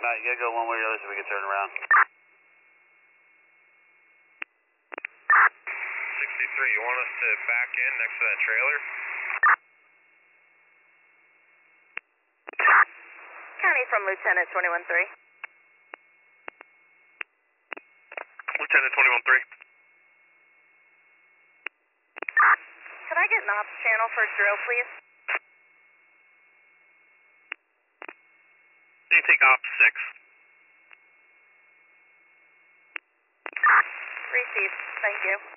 Matt, you gotta go one way or the other so we can turn around. 63, you want us to back in next to that trailer? County from Lieutenant 21-3. Lieutenant 21-3. Could I get an ops channel for a drill, please? You take ops 6. Received. Thank you.